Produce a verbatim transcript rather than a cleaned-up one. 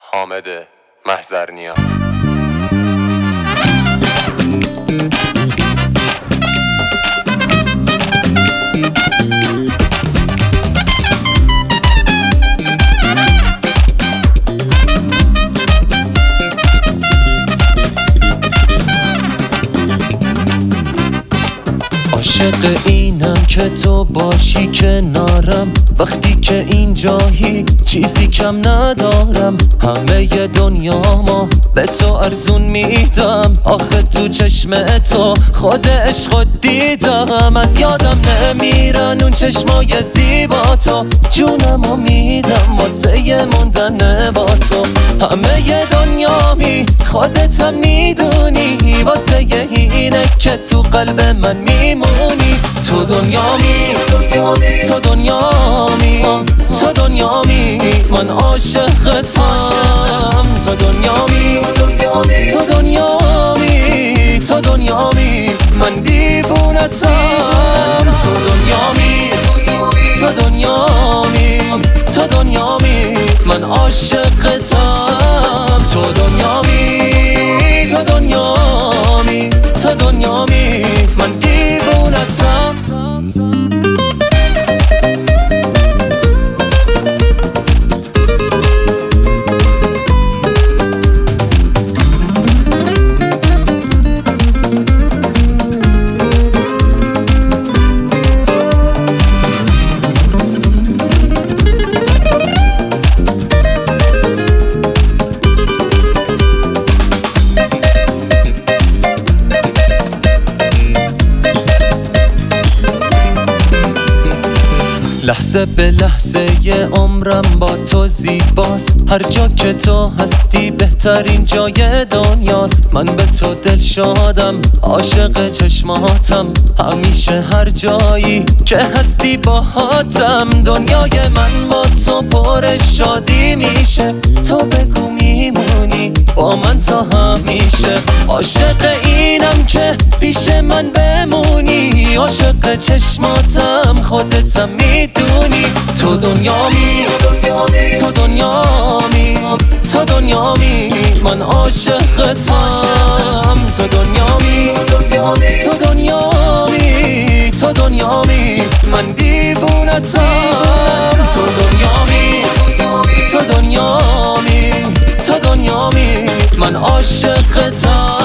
حامد محضرنیا. عاشق اینم که تو باشی کنارم، وقتی که اینجایی چیزی کم ندارم. همه دنیامو به تو ارزون میدم، آخه تو چشم تو خود عشق دیدم. از یادم نمیرن اون چشمای زیبا تو، جونمو میدم واسه موندن با تو. همه دنیامی خودتم میدونی، واسه اینه که تو قلب من میمونی. تو دنیامی، تو دنیامی، تو دنیامی، من عاشقتم. تو دنیامی، تو دنیامی، تو دنیامی، من دیوونتم. تو دنیامی، تو دنیامی، تو دنیامی، من عاشقتم. تو دنیامی، تو دنیامی، تو دنیامی، من دیوونتم. لحظه به لحظه یه عمرم با تو زیباست، هر جا که تو هستی بهترین جای دنیاست. من به تو دل شادم، عاشق چشماتم، همیشه هر جایی که هستی باهاتم. دنیای من با تو پر شادی میشه، تو بگو میمونی با من تا همیشه. عاشق اینم که پیش من بمونی، عاشق چشماتم، خودتم میدونی. تو دنیامی، تو دنیامی، تو دنیامی، من عاشقتم. تو دنیامی، تو دنیامی، تو دنیامی، من دیوونتم. تو دنیامی، تو دنیامی، تو دنیامی، من عاشقتم.